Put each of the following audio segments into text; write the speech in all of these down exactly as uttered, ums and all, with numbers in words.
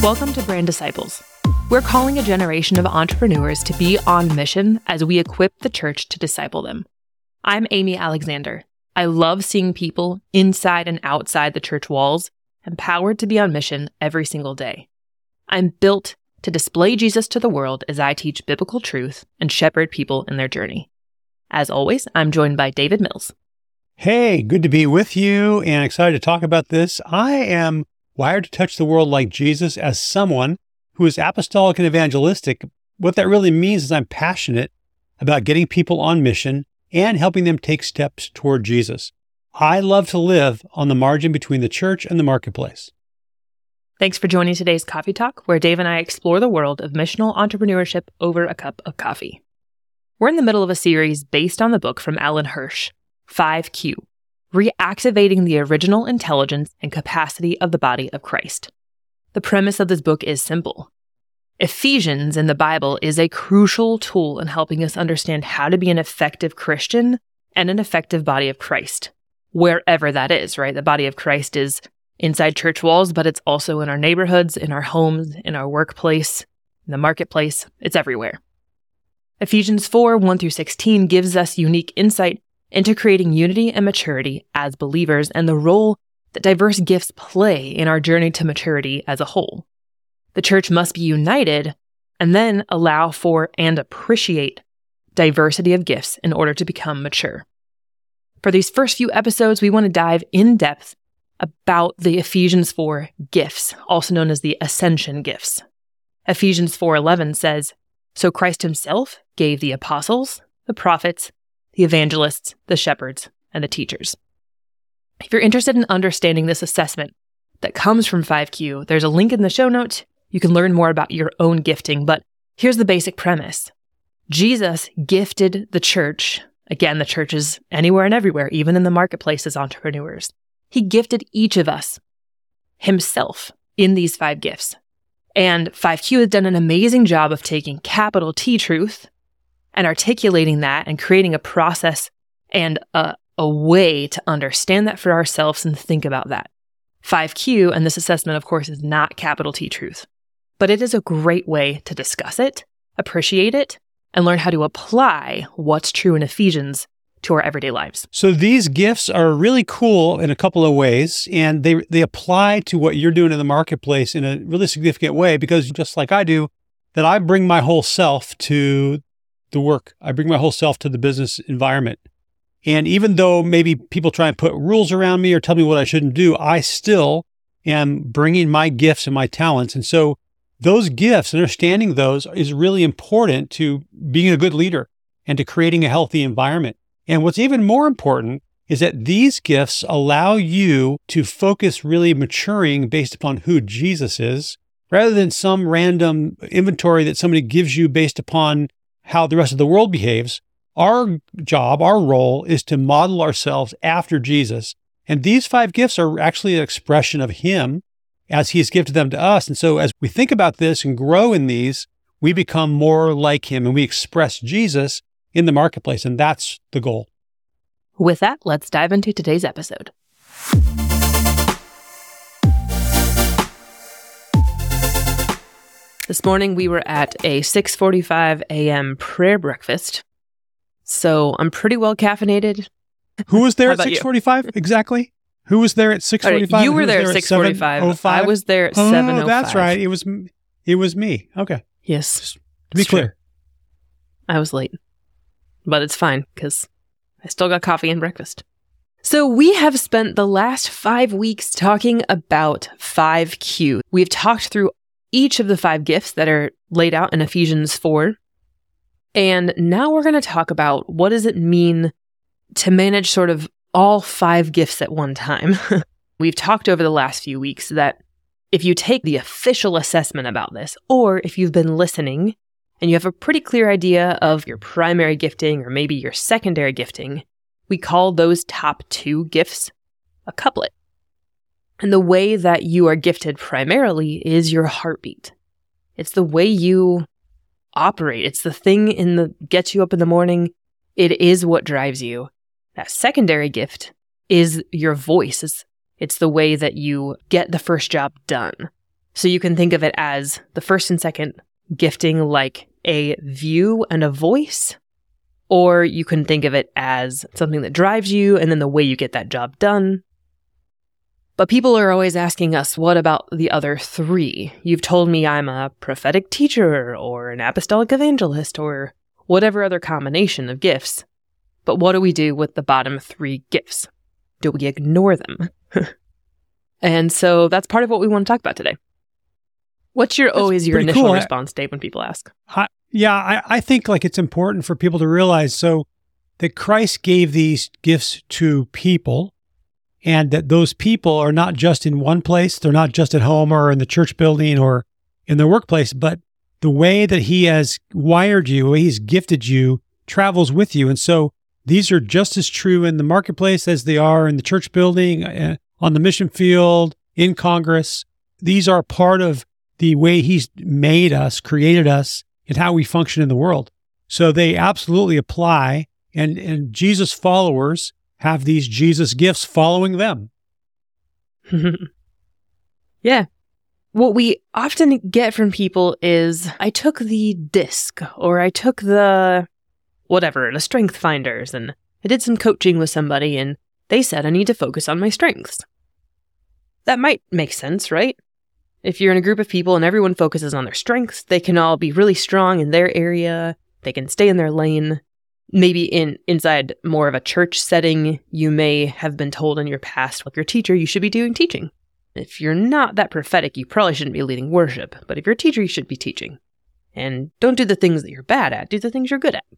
Welcome to Brand Disciples. We're calling a generation of entrepreneurs to be on mission as we equip the church to disciple them. I'm Amy Alexander. I love seeing people inside and outside the church walls empowered to be on mission every single day. I'm built to display Jesus to the world as I teach biblical truth and shepherd people in their journey. As always, I'm joined by David Mills. Hey, good to be with you and excited to talk about this. I am wired to touch the world like Jesus as someone who is apostolic and evangelistic. What that really means is I'm passionate about getting people on mission and helping them take steps toward Jesus. I love to live on the margin between the church and the marketplace. Thanks for joining today's Coffee Talk, where Dave and I explore the world of missional entrepreneurship over a cup of coffee. We're in the middle of a series based on the book from Alan Hirsch, five Q, Reactivating the Original Intelligence and Capacity of the Body of Christ. The premise of this book is simple. Ephesians in the Bible is a crucial tool in helping us understand how to be an effective Christian and an effective body of Christ, wherever that is, right? The body of Christ is inside church walls, but it's also in our neighborhoods, in our homes, in our workplace, in the marketplace. It's everywhere. Ephesians four, one through sixteen gives us unique insight into creating unity and maturity as believers and the role that diverse gifts play in our journey to maturity as a whole. The church must be united and then allow for and appreciate diversity of gifts in order to become mature. For these first few episodes, we want to dive in depth about the Ephesians four gifts, also known as the ascension gifts. Ephesians four eleven says, "So Christ himself gave the apostles, the prophets, the evangelists, the shepherds, and the teachers." If you're interested in understanding this assessment that comes from five Q, there's a link in the show notes. You can learn more about your own gifting, but here's the basic premise. Jesus gifted the church, again, the church is anywhere and everywhere, even in the marketplace as entrepreneurs. He gifted each of us himself in these five gifts. And five Q has done an amazing job of taking capital T truth and articulating that and creating a process and a, a way to understand that for ourselves and think about that. five Q, and this assessment, of course, is not capital T truth, but it is a great way to discuss it, appreciate it, and learn how to apply what's true in Ephesians to our everyday lives. So these gifts are really cool in a couple of ways, and they they apply to what you're doing in the marketplace in a really significant way, because just like I do, that I bring my whole self to the work. I bring my whole self to the business environment. And even though maybe people try and put rules around me or tell me what I shouldn't do, I still am bringing my gifts and my talents. And so those gifts, understanding those, is really important to being a good leader and to creating a healthy environment. And what's even more important is that these gifts allow you to focus really maturing based upon who Jesus is, rather than some random inventory that somebody gives you based upon how the rest of the world behaves. Our job, our role is to model ourselves after Jesus. And these five gifts are actually an expression of him as he has gifted them to us. And so as we think about this and grow in these, we become more like him and we express Jesus in the marketplace. And that's the goal. With that, let's dive into today's episode. This morning, we were at a six forty-five a.m. prayer breakfast, so I'm pretty well caffeinated. Who was there at six forty-five exactly? Who was there at six forty-five? Right, you were there at six forty-five. I was there at seven oh five. Oh, that's right. It was it was me. Okay. Yes. Just to be clear. True. I was late, but it's fine because I still got coffee and breakfast. So we have spent the last five weeks talking about five Q. We've talked through each of the five gifts that are laid out in Ephesians four. And now we're going to talk about what does it mean to manage sort of all five gifts at one time. We've talked over the last few weeks that if you take the official assessment about this, or if you've been listening and you have a pretty clear idea of your primary gifting or maybe your secondary gifting, we call those top two gifts a couplet. And the way that you are gifted primarily is your heartbeat. It's the way you operate. It's the thing in the gets you up in the morning. It is what drives you. That secondary gift is your voice. It's, it's the way that you get the first job done. So you can think of it as the first and second gifting like a view and a voice, or you can think of it as something that drives you and then the way you get that job done. But people are always asking us, what about the other three? You've told me I'm a prophetic teacher or an apostolic evangelist or whatever other combination of gifts. But what do we do with the bottom three gifts? Do we ignore them? And so that's part of what we want to talk about today. What's your That's always your pretty initial cool. response, Dave, when people ask? I, yeah, I, I think like it's important for people to realize so that Christ gave these gifts to people, and that those people are not just in one place. They're not just at home or in the church building or in their workplace, but the way that he has wired you, the way he's gifted you, travels with you. And so these are just as true in the marketplace as they are in the church building, uh, on the mission field, in Congress. These are part of the way he's made us, created us, and how we function in the world. So they absolutely apply, and, and Jesus followers have these Jesus gifts following them. Yeah. What we often get from people is, I took the disc, or I took the whatever, the strength finders, and I did some coaching with somebody, and they said I need to focus on my strengths. That might make sense, right? If you're in a group of people and everyone focuses on their strengths, they can all be really strong in their area, they can stay in their lane. Maybe in inside more of a church setting, you may have been told in your past, like your teacher, you should be doing teaching. If you're not that prophetic, you probably shouldn't be leading worship. But if you're a teacher, you should be teaching. And don't do the things that you're bad at. Do the things you're good at.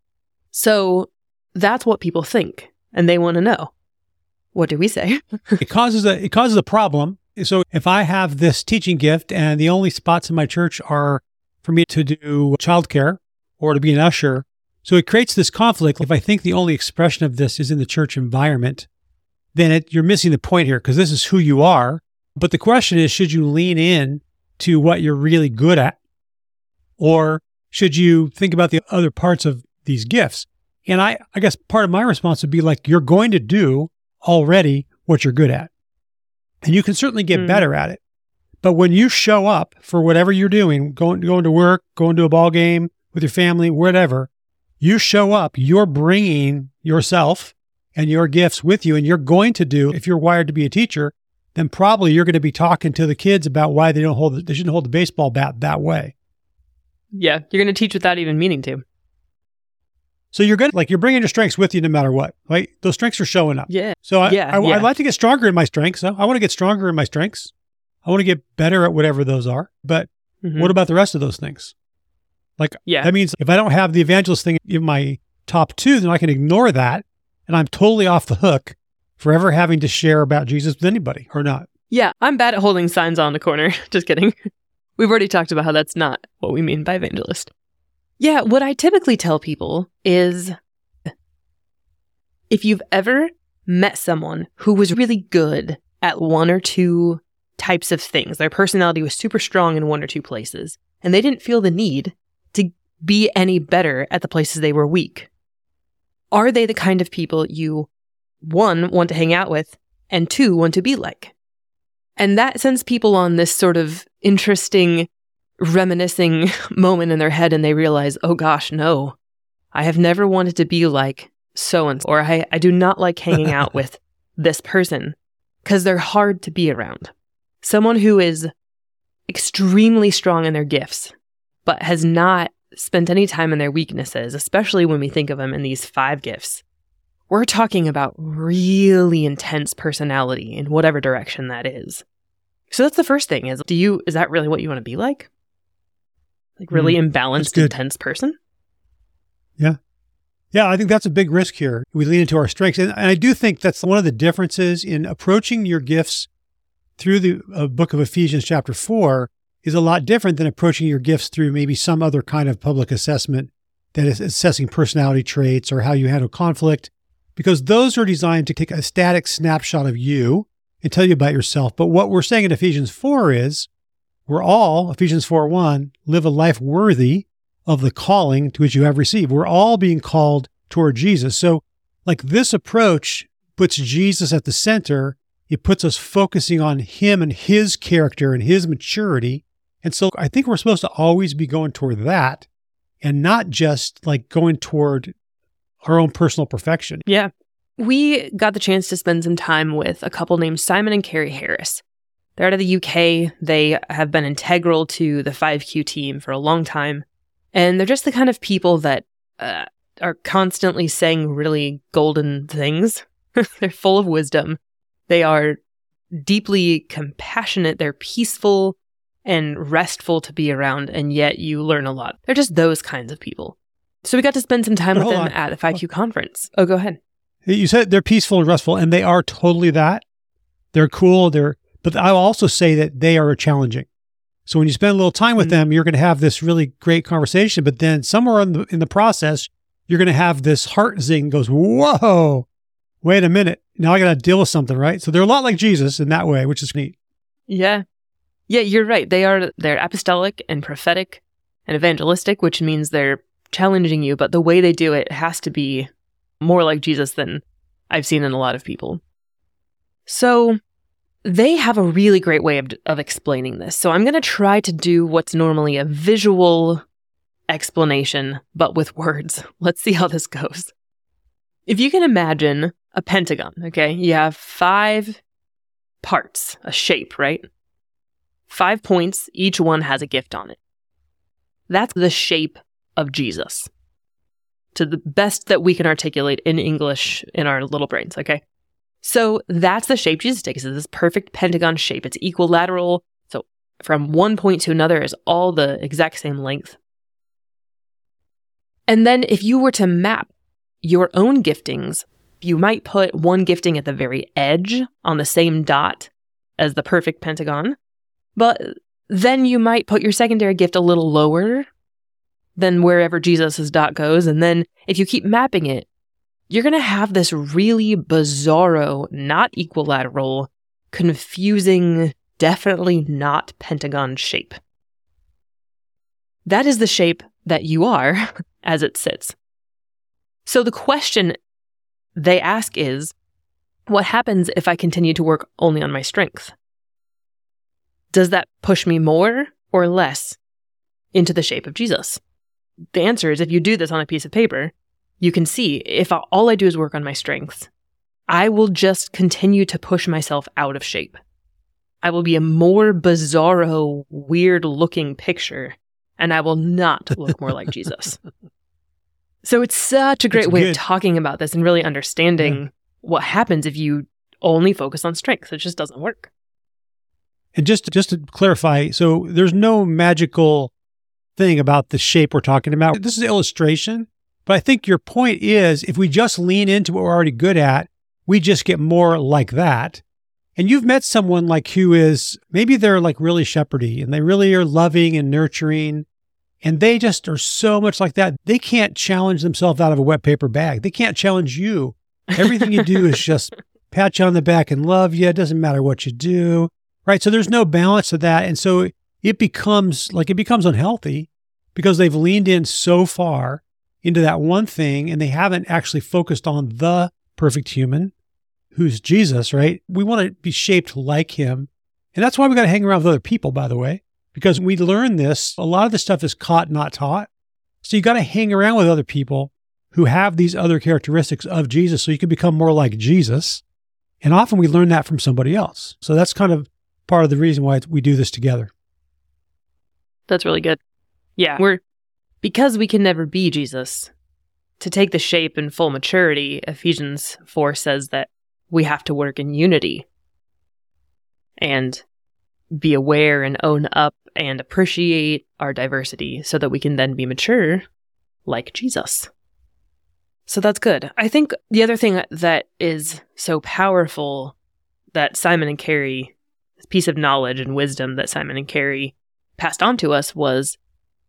So that's what people think. And they want to know. What do we say? It causes a it causes a problem. So if I have this teaching gift and the only spots in my church are for me to do childcare or to be an usher, so it creates this conflict. If I think the only expression of this is in the church environment, then it, you're missing the point here, because this is who you are. But the question is, should you lean in to what you're really good at? Or should you think about the other parts of these gifts? And I, I guess part of my response would be like, you're going to do already what you're good at. And you can certainly get mm. better at it. But when you show up for whatever you're doing, going, going to work, going to a ball game with your family, whatever, you show up, you're bringing yourself and your gifts with you, and you're going to do, if you're wired to be a teacher, then probably you're going to be talking to the kids about why they don't hold, the, they shouldn't hold the baseball bat that way. Yeah, you're going to teach without even meaning to. So you're going to, like, you're bringing your strengths with you no matter what, right? Those strengths are showing up. Yeah. So I, yeah, I, yeah. I'd like to get stronger in my strengths. I want to get stronger in my strengths. I want to get better at whatever those are. But mm-hmm. what about the rest of those things? Like, yeah. that means if I don't have the evangelist thing in my top two, then I can ignore that, and I'm totally off the hook for ever having to share about Jesus with anybody, or not. Yeah, I'm bad at holding signs on the corner. Just kidding. We've already talked about how that's not what we mean by evangelist. Yeah, what I typically tell people is, if you've ever met someone who was really good at one or two types of things, their personality was super strong in one or two places, and they didn't feel the need to be any better at the places they were weak, are they the kind of people you, one, want to hang out with, and two, want to be like? And that sends people on this sort of interesting, reminiscing moment in their head, and they realize, oh gosh, no, I have never wanted to be like so-and-so, or I, I do not like hanging out with this person, because they're hard to be around. Someone who is extremely strong in their gifts, but has not spent any time in their weaknesses, especially when we think of them in these five gifts, we're talking about really intense personality in whatever direction that is. So that's the first thing is, do you, is that really what you want to be like? Like really mm, imbalanced, intense person? Yeah. Yeah, I think that's a big risk here. We lean into our strengths. And, and I do think that's one of the differences in approaching your gifts through the uh, book of Ephesians chapter four is a lot different than approaching your gifts through maybe some other kind of public assessment that is assessing personality traits or how you handle conflict, because those are designed to take a static snapshot of you and tell you about yourself. But what we're saying in Ephesians four is we're all, Ephesians four one, live a life worthy of the calling to which you have received. We're all being called toward Jesus. So like this approach puts Jesus at the center It puts us focusing on him and his character and his maturity. And so I think we're supposed to always be going toward that and not just like going toward our own personal perfection. Yeah. We got the chance to spend some time with a couple named Simon and Carrie Harris. They're out of the U K. They have been integral to the five Q team for a long time. And they're just the kind of people that uh, are constantly saying really golden things. They're full of wisdom. They are deeply compassionate. They're peaceful and restful to be around, and yet you learn a lot. They're just those kinds of people. So we got to spend some time But with hold them on. at the five Q conference. Oh, go ahead. You said they're peaceful and restful, and they are totally that. They're cool. They're, but I'll also say that they are challenging. So when you spend a little time with Mm. them, you're going to have this really great conversation. But then somewhere in the, in the process, you're going to have this heart zing goes, whoa, wait a minute. Now I got to deal with something, right? So they're a lot like Jesus in that way, which is neat. Yeah. Yeah, you're right. They are, they're apostolic and prophetic and evangelistic, which means they're challenging you, but the way they do it has to be more like Jesus than I've seen in a lot of people. So they have a really great way of, of explaining this. So I'm going to try to do what's normally a visual explanation, but with words. Let's see how this goes. If you can imagine a pentagon, okay, you have five parts, a shape, right? Five points, each one has a gift on it. That's the shape of Jesus, to the best that we can articulate in English in our little brains, okay? So that's the shape Jesus takes, is this perfect pentagon shape. It's equilateral, so from one point to another is all the exact same length. And then if you were to map your own giftings, you might put one gifting at the very edge on the same dot as the perfect pentagon, but then you might put your secondary gift a little lower than wherever Jesus' dot goes. And then if you keep mapping it, you're going to have this really bizarro, not equilateral, confusing, definitely not pentagon shape. That is the shape that you are as it sits. So the question they ask is, what happens if I continue to work only on my strength? Does that push me more or less into the shape of Jesus? The answer is, if you do this on a piece of paper, you can see if all I do is work on my strengths, I will just continue to push myself out of shape. I will be a more bizarro, weird-looking picture, and I will not look more like Jesus. So it's such a great It's way good. of talking about this and really understanding Yeah. what happens if you only focus on strength. It just doesn't work. And just, just to clarify, so there's no magical thing about the shape we're talking about. This is an illustration, but I think your point is if we just lean into what we're already good at, we just get more like that. And you've met someone like who is, maybe they're like really shepherdy and they really are loving and nurturing, and they just are so much like that. They can't challenge themselves out of a wet paper bag. They can't challenge you. Everything you do is just pat you on the back and love you. It doesn't matter what you do. Right. So there's no balance to that. And so it becomes like it becomes unhealthy because they've leaned in so far into that one thing and they haven't actually focused on the perfect human who's Jesus, right? We want to be shaped like him. And that's why we got to hang around with other people, by the way, because we learn this. A lot of this stuff is caught, not taught. So you got to hang around with other people who have these other characteristics of Jesus so you can become more like Jesus. And often we learn that from somebody else. So that's kind of part of the reason why we do this together. That's really good. Yeah, we're because we can never be Jesus. To take the shape and full maturity, Ephesians four says that we have to work in unity and be aware and own up and appreciate our diversity so that we can then be mature like Jesus. So that's good. I think the other thing that is so powerful that Simon and Carrie, this piece of knowledge and wisdom that Simon and Carrie passed on to us, was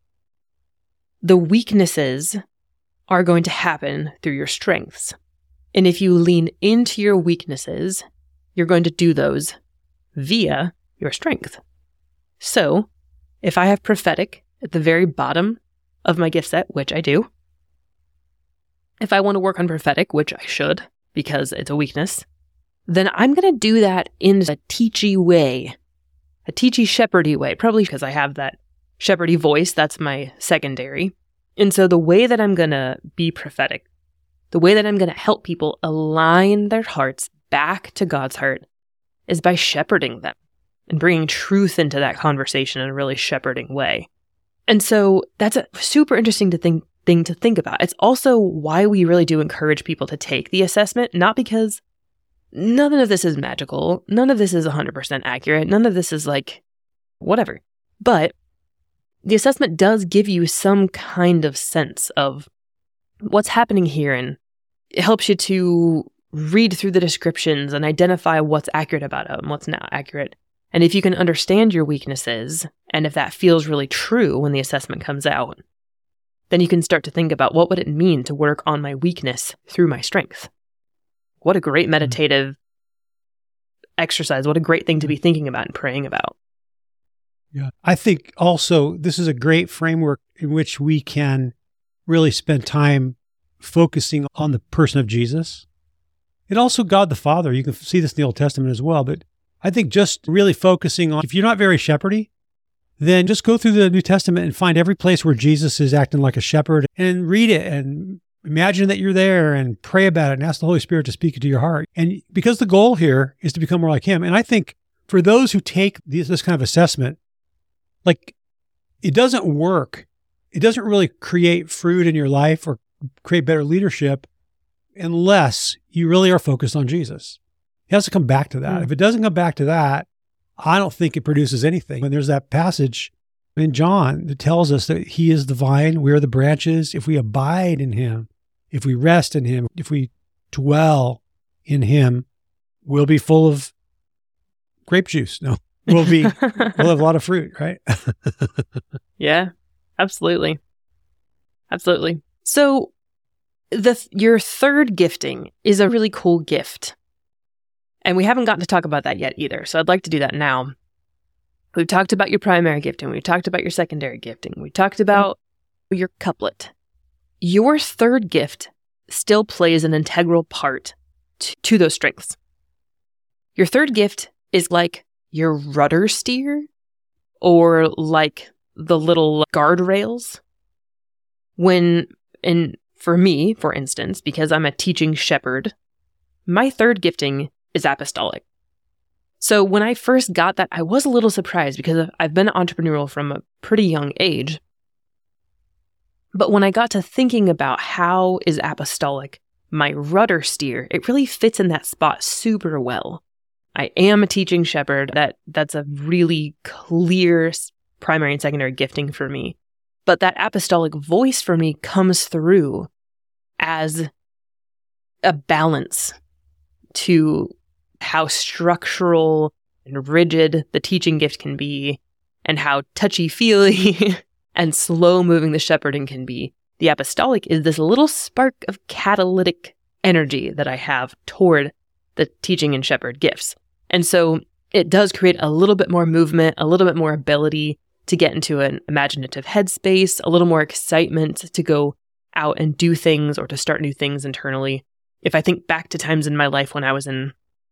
the weaknesses are going to happen through your strengths. And if you lean into your weaknesses, you're going to do those via your strength. So if I have prophetic at the very bottom of my gift set, which I do, if I want to work on prophetic, which I should, because it's a weakness, then I'm going to do that in a teachy way, a teachy shepherdy way, probably because I have that shepherdy voice. That's my secondary. And so the way that I'm going to be prophetic, the way that I'm going to help people align their hearts back to God's heart is by shepherding them and bringing truth into that conversation in a really shepherding way. And so that's a super interesting to think, thing to think about. It's also why we really do encourage people to take the assessment, not because none of this is magical, none of this is one hundred percent accurate, none of this is like whatever. But the assessment does give you some kind of sense of what's happening here, and it helps you to read through the descriptions and identify what's accurate about it and what's not accurate. And if you can understand your weaknesses, and if that feels really true when the assessment comes out, then you can start to think about what would it mean to work on my weakness through my strength. What a great meditative exercise. What a great thing to be thinking about and praying about. Yeah. I think also this is a great framework in which we can really spend time focusing on the person of Jesus. And also God the Father. You can see this in the Old Testament as well. But I think just really focusing on, if you're not very shepherdy, then just go through the New Testament and find every place where Jesus is acting like a shepherd and read it and imagine that you're there and pray about it and ask the Holy Spirit to speak into your heart. And because the goal here is to become more like him. And I think for those who take this, this kind of assessment, like it doesn't work. It doesn't really create fruit in your life or create better leadership unless you really are focused on Jesus. It has to come back to that. Mm. If it doesn't come back to that, I don't think it produces anything. And there's that passage in John that tells us that he is the vine, we are the branches. If we abide in him, if we rest in him, if we dwell in him, we'll be full of grape juice. No, we'll be, we'll have a lot of fruit, right? Yeah, absolutely. Absolutely. So the your third gifting is a really cool gift. And we haven't gotten to talk about that yet either. So I'd like to do that now. We've talked about your primary gifting. We've talked about your secondary gifting. We talked about your couplet. Your third gift still plays an integral part to, to those strengths. Your third gift is like your rudder steer or like the little guardrails. When, and for me, for instance, because I'm a teaching shepherd, my third gifting is apostolic. So when I first got that, I was a little surprised because I've been entrepreneurial from a pretty young age. But when I got to thinking about how is apostolic my rudder steer, it really fits in that spot super well. I am a teaching shepherd. That that's a really clear primary and secondary gifting for me. But that apostolic voice for me comes through as a balance to how structural and rigid the teaching gift can be and how touchy-feely and slow-moving the shepherding can be. The apostolic is this little spark of catalytic energy that I have toward the teaching and shepherd gifts. And so it does create a little bit more movement, a little bit more ability to get into an imaginative headspace, a little more excitement to go out and do things or to start new things internally. If I think back to times in my life when I was in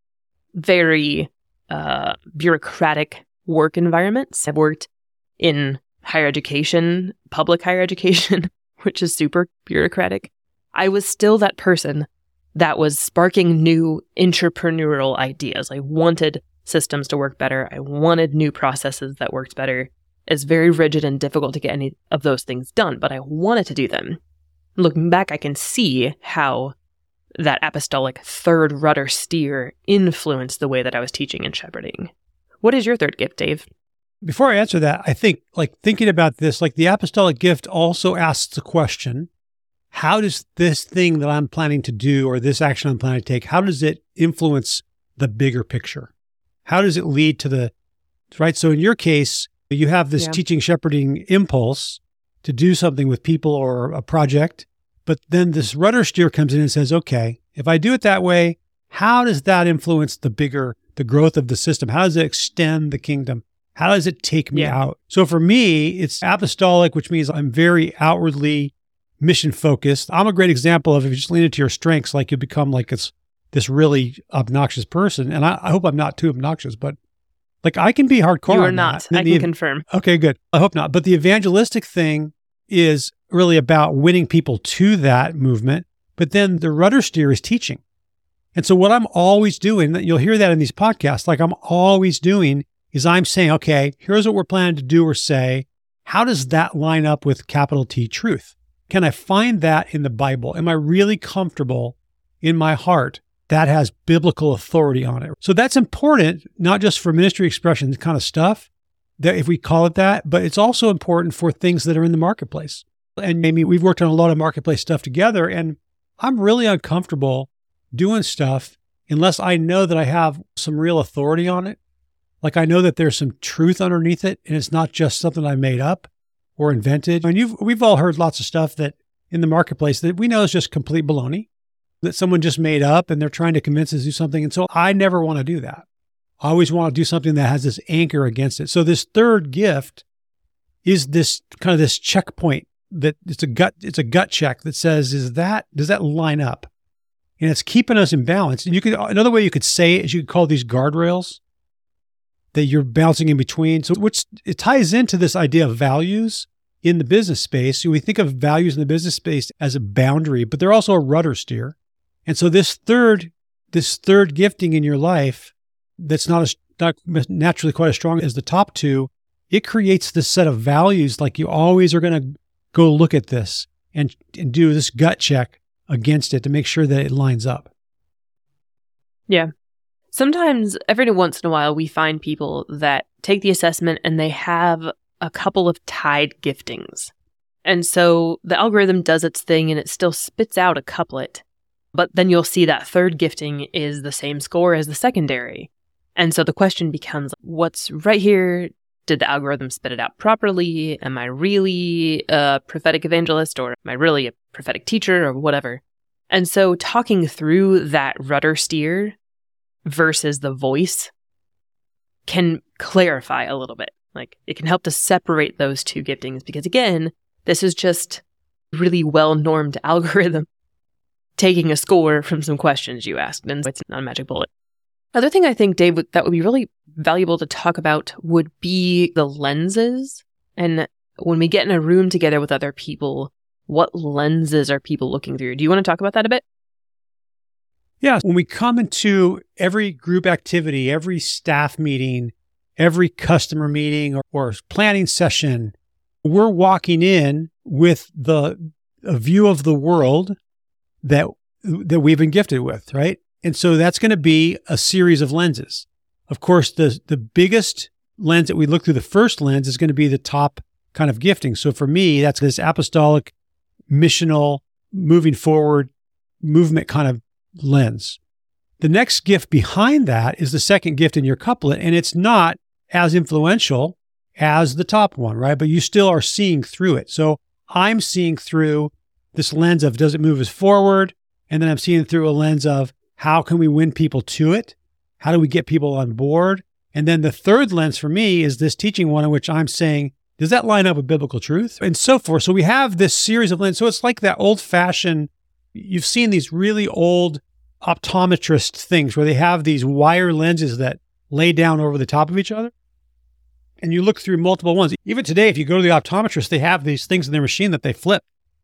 very uh, bureaucratic work environments, I've worked in higher education, public higher education, which is super bureaucratic. I was still that person that was sparking new entrepreneurial ideas. I wanted systems to work better. I wanted new processes that worked better. It's very rigid and difficult to get any of those things done, but I wanted to do them. Looking back, I can see how that apostolic third rudder steer influenced the way that I was teaching and shepherding. What is your third gift, Dave? Before I answer that, I think, like, thinking about this, like, the apostolic gift also asks the question, how does this thing that I'm planning to do or this action I'm planning to take, how does it influence the bigger picture? How does it lead to the, right? So in your case, you have this yeah. teaching shepherding impulse to do something with people or a project, but then this rudder steer comes in and says, okay, if I do it that way, how does that influence the bigger, the growth of the system? How does it extend the kingdom? How does it take me yeah. out? So for me, it's apostolic, which means I'm very outwardly mission focused. I'm a great example of if you just lean into your strengths, like you become like this, this really obnoxious person. And I, I hope I'm not too obnoxious, but like I can be hardcore. You are on not. that. I the, can confirm. Okay, good. I hope not. But the evangelistic thing is really about winning people to that movement. But then the rudder steer is teaching. And so what I'm always doing, you'll hear that in these podcasts, like I'm always doing is I'm saying, okay, here's what we're planning to do or say. How does that line up with capital T truth? Can I find that in the Bible? Am I really comfortable in my heart that has biblical authority on it? So that's important, not just for ministry expression kind of stuff, that if we call it that, but it's also important for things that are in the marketplace. And maybe we've worked on a lot of marketplace stuff together, and I'm really uncomfortable doing stuff unless I know that I have some real authority on it. Like I know that there's some truth underneath it, and it's not just something I made up or invented. And you've, we've all heard lots of stuff that in the marketplace that we know is just complete baloney, that someone just made up and they're trying to convince us to do something. And so I never want to do that. I always want to do something that has this anchor against it. So this third gift is this kind of this checkpoint that it's a gut, it's a gut check that says, is that, does that line up? And it's keeping us in balance. And you could, another way you could say it is you could call these guardrails that you're bouncing in between. So which it ties into this idea of values in the business space. So we think of values in the business space as a boundary, but they're also a rudder steer. And so this third, this third gifting in your life that's not as not naturally quite as strong as the top two, it creates this set of values. Like you always are going to go look at this and, and do this gut check against it to make sure that it lines up. Yeah. Sometimes, every once in a while, we find people that take the assessment and they have a couple of tied giftings. And so the algorithm does its thing and it still spits out a couplet. But then you'll see that third gifting is the same score as the secondary. And so the question becomes, what's right here? Did the algorithm spit it out properly? Am I really a prophetic evangelist, or am I really a prophetic teacher, or whatever? And so talking through that rudder steer versus the voice can clarify a little bit. Like it can help to separate those two giftings, because again, this is just really well-normed algorithm taking a score from some questions you asked, and it's not a magic bullet. Other thing I think, Dave, that would be really valuable to talk about would be the lenses. And when we get in a room together with other people, what lenses are people looking through? Do you want to talk about that a bit? Yeah. When we come into every group activity, every staff meeting, every customer meeting or, or planning session, we're walking in with the a view of the world that that we've been gifted with, right? And so that's going to be a series of lenses. Of course, the the biggest lens that we look through, the first lens, is going to be the top kind of gifting. So for me, that's this apostolic, missional, moving forward, movement kind of lens. The next gift behind that is the second gift in your couplet, and it's not as influential as the top one, right? But you still are seeing through it. So I'm seeing through this lens of, does it move us forward? And then I'm seeing through a lens of, how can we win people to it? How do we get people on board? And then the third lens for me is this teaching one in which I'm saying, does that line up with biblical truth? And so forth. So we have this series of lenses. So it's like that old fashioned, you've seen these really old optometrist things where they have these wire lenses that lay down over the top of each other. And you look through multiple ones. Even today, if you go to the optometrist, they have these things in their machine that they flip,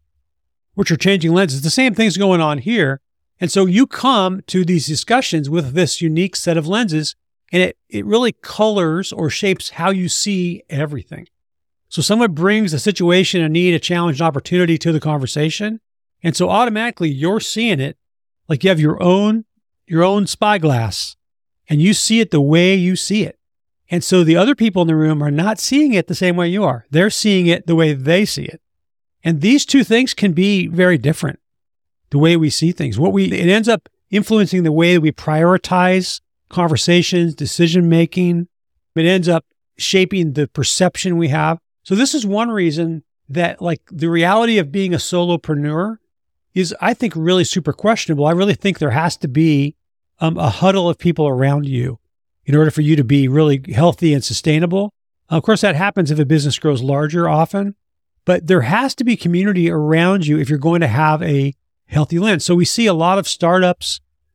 which are changing lenses. The same thing's going on here. And so you come to these discussions with this unique set of lenses, and it, it really colors or shapes how you see everything. So someone brings a situation, a need, a challenge, an opportunity to the conversation. And so automatically you're seeing it like you have your own, your own spyglass, and you see it the way you see it. And so the other people in the room are not seeing it the same way you are. They're seeing it the way they see it. And these two things can be very different. The way we see things, what we, it ends up influencing the way we prioritize conversations, decision-making. It ends up shaping the perception we have. So this is one reason that like the reality of being a solopreneur is, I think, really super questionable. I really think there has to be um, a huddle of people around you in order for you to be really healthy and sustainable. Uh, of course, that happens if a business grows larger often, but there has to be community around you if you're going to have a healthy lens. So we see a lot of startups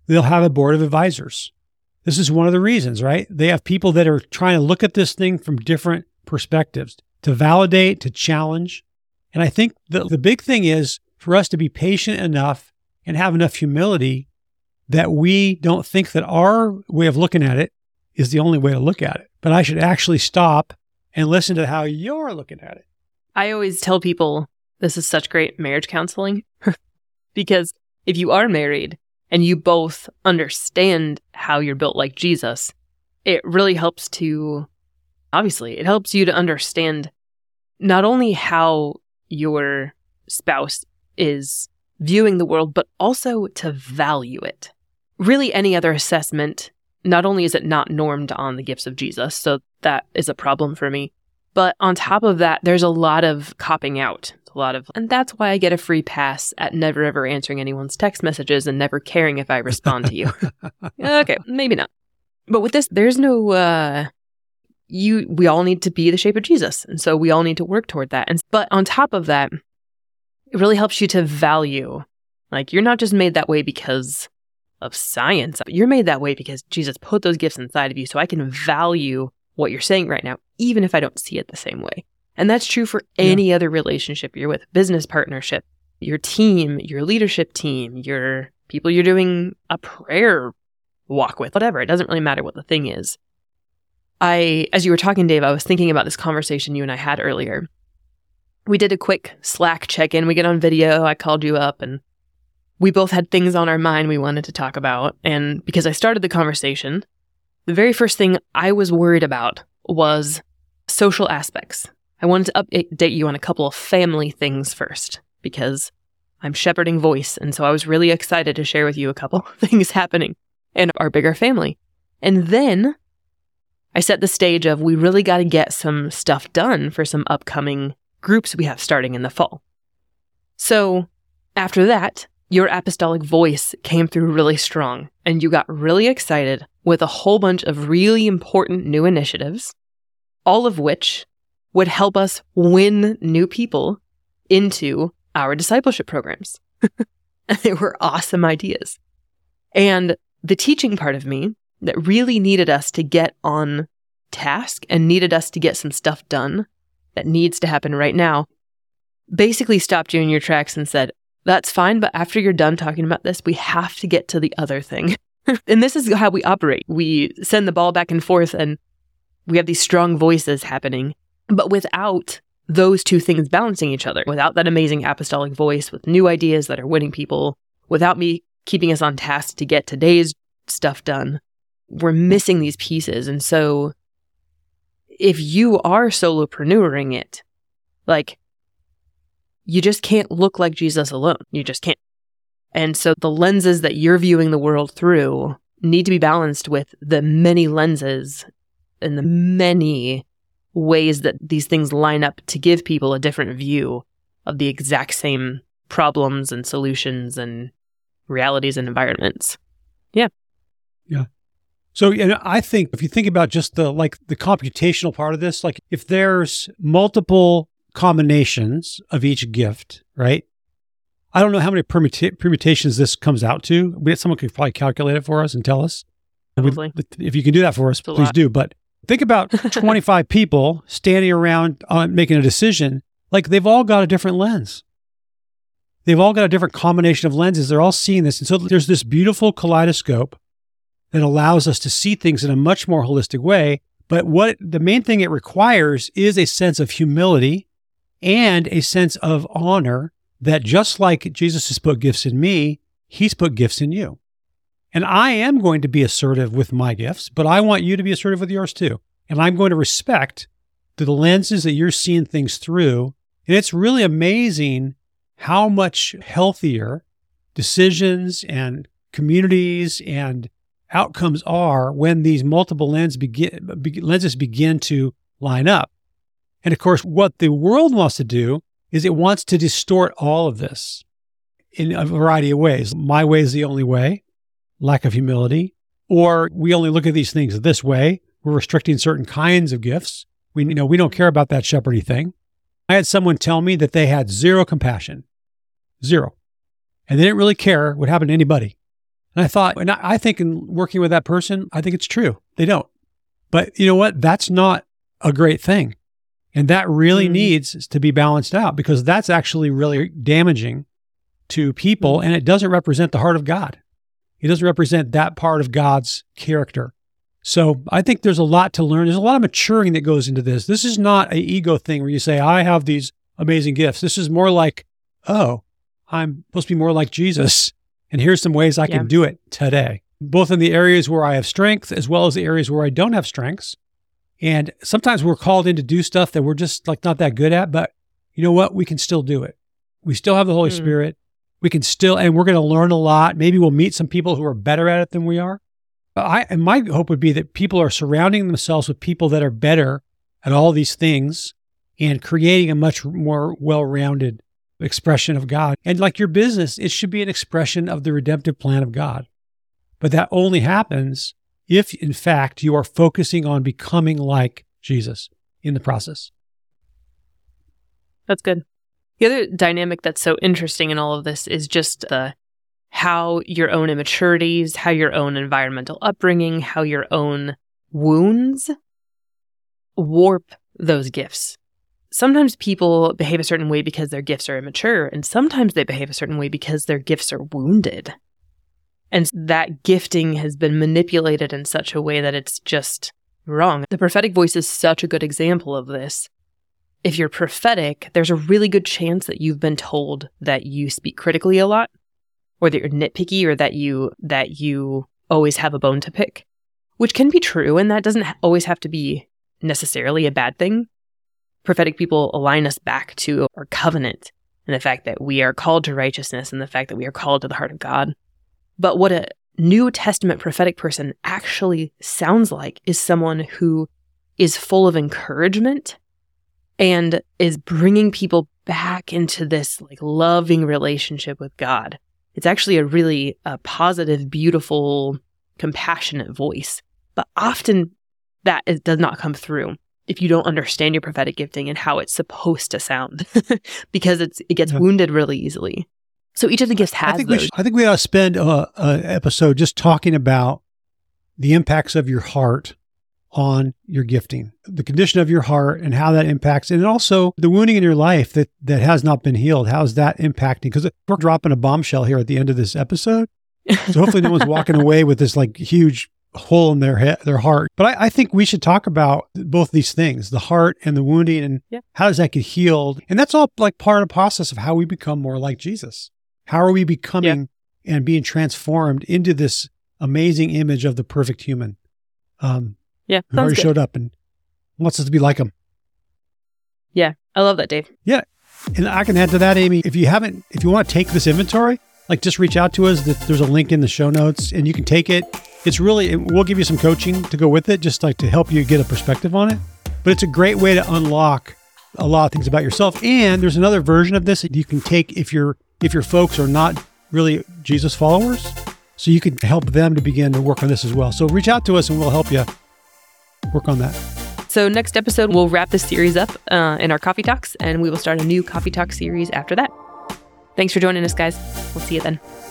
they'll have a board of advisors. This is one of the reasons, right? They have people that are trying to look at this thing from different perspectives, to validate, to challenge. And I think the, the big thing is for us to be patient enough and have enough humility that we don't think that our way of looking at it is the only way to look at it. But I should actually stop and listen to how you're looking at it. I always tell people this is such great marriage counseling because if you are married and you both understand how you're built like Jesus, it really helps to, obviously, it helps you to understand not only how your spouse is viewing the world, but also to value it. Really, any other assessment, not only is it not normed on the gifts of Jesus, so that is a problem for me, but on top of that, there's a lot of copping out. A lot of, and that's why I get a free pass at never ever answering anyone's text messages and never caring if I respond to you. Okay, maybe not. But with this, there's no, uh, you, we all need to be the shape of Jesus. And so we all need to work toward that. And, but on top of that, it really helps you to value, like you're not just made that way because of science. You're made that way because Jesus put those gifts inside of you. So I can value what you're saying right now, even if I don't see it the same way. And that's true for any yeah. other relationship you're with, business partnership, your team, your leadership team, your people you're doing a prayer walk with, whatever. It doesn't really matter what the thing is. I, as you were talking, Dave, I was thinking about this conversation you and I had earlier. We did a quick Slack check-in. We get on video. I called you up and we both had things on our mind we wanted to talk about. And because I started the conversation, the very first thing I was worried about was social aspects. I wanted to update you on a couple of family things first, because I'm shepherding voice, and so I was really excited to share with you a couple of things happening in our bigger family. And then I set the stage of we really got to get some stuff done for some upcoming groups we have starting in the fall. So after that, your apostolic voice came through really strong, and you got really excited with a whole bunch of really important new initiatives, all of which would help us win new people into our discipleship programs. They were awesome ideas. And the teaching part of me that really needed us to get on task and needed us to get some stuff done that needs to happen right now, basically stopped you in your tracks and said, that's fine, but after you're done talking about this, we have to get to the other thing. And this is how we operate. We send the ball back and forth and we have these strong voices happening. But without those two things balancing each other, without that amazing apostolic voice with new ideas that are winning people, without me keeping us on task to get today's stuff done, we're missing these pieces. And so if you are solopreneuring it, like, you just can't look like Jesus alone. You just can't. And so the lenses that you're viewing the world through need to be balanced with the many lenses and the many ways that these things line up to give people a different view of the exact same problems and solutions and realities and environments. Yeah. Yeah. So you know, I think if you think about just the like the computational part of this, like if there's multiple combinations of each gift, right? I don't know how many permuta- permutations this comes out to. We, someone could probably calculate it for us and tell us. Probably. If you can do that for us, please do. But think about twenty-five people standing around uh, making a decision. Like they've all got a different lens. They've all got a different combination of lenses. They're all seeing this. And so there's this beautiful kaleidoscope that allows us to see things in a much more holistic way. But what the main thing it requires is a sense of humility and a sense of honor that just like Jesus has put gifts in me, he's put gifts in you. And I am going to be assertive with my gifts, but I want you to be assertive with yours too. And I'm going to respect the lenses that you're seeing things through. And it's really amazing how much healthier decisions and communities and outcomes are when these multiple lens begin, be, lenses begin to line up. And of course, what the world wants to do is it wants to distort all of this in a variety of ways. My way is the only way, lack of humility, or we only look at these things this way. We're restricting certain kinds of gifts. We, you know, we don't care about that shepherding thing. I had someone tell me that they had zero compassion, zero. And they didn't really care what happened to anybody. And I thought, and I I think in working with that person, I think it's true. They don't. But you know what? That's not a great thing. And that really mm. needs to be balanced out, because that's actually really damaging to people, mm. and it doesn't represent the heart of God. It doesn't represent that part of God's character. So I think there's a lot to learn. There's a lot of maturing that goes into this. This is not an ego thing where you say, I have these amazing gifts. This is more like, oh, I'm supposed to be more like Jesus. And here's some ways I yeah. can do it today, both in the areas where I have strength as well as the areas where I don't have strengths. And sometimes we're called in to do stuff that we're just like not that good at, but you know what? We can still do it. We still have the Holy mm. Spirit. We can still, and we're going to learn a lot. Maybe we'll meet some people who are better at it than we are. But I, and my hope would be that people are surrounding themselves with people that are better at all these things and creating a much more well-rounded expression of God. And like your business, it should be an expression of the redemptive plan of God. But that only happens if, in fact, you are focusing on becoming like Jesus in the process. That's good. The other dynamic that's so interesting in all of this is just the how your own immaturities, how your own environmental upbringing, how your own wounds warp those gifts. Sometimes people behave a certain way because their gifts are immature, and sometimes they behave a certain way because their gifts are wounded. And that gifting has been manipulated in such a way that it's just wrong. The prophetic voice is such a good example of this. If you're prophetic, there's a really good chance that you've been told that you speak critically a lot, or that you're nitpicky, or that you that you always have a bone to pick, which can be true, and that doesn't always have to be necessarily a bad thing. Prophetic people align us back to our covenant and the fact that we are called to righteousness and the fact that we are called to the heart of God. But what a New Testament prophetic person actually sounds like is someone who is full of encouragement and is bringing people back into this like loving relationship with God. It's actually a really uh, positive, beautiful, compassionate voice. But often that is, does not come through if you don't understand your prophetic gifting and how it's supposed to sound, because it's it gets yeah. wounded really easily. So each of the gifts has I think those. We should, I think we ought to spend an episode just talking about the impacts of your heart on your gifting, the condition of your heart and how that impacts, and also the wounding in your life that, that has not been healed. How is that impacting? Because we're dropping a bombshell here at the end of this episode. So hopefully no one's walking away with this like huge hole in their head, their heart. But I, I think we should talk about both these things, the heart and the wounding, and yeah. how does that get healed? And that's all like part of the process of how we become more like Jesus. How are we becoming yeah. and being transformed into this amazing image of the perfect human? Um, yeah, who already good. showed up and wants us to be like him. Yeah, I love that, Dave. Yeah. And I can add to that, Amy, if you haven't, if you want to take this inventory, like just reach out to us. There's a link in the show notes and you can take it. It's really, we'll give you some coaching to go with it, just like to help you get a perspective on it. But it's a great way to unlock a lot of things about yourself. And there's another version of this that you can take if you're, if your folks are not really Jesus followers. So you can help them to begin to work on this as well. So reach out to us and we'll help you work on that. So next episode, we'll wrap this series up uh, in our Coffee Talks, and we will start a new Coffee Talk series after that. Thanks for joining us, guys. We'll see you then.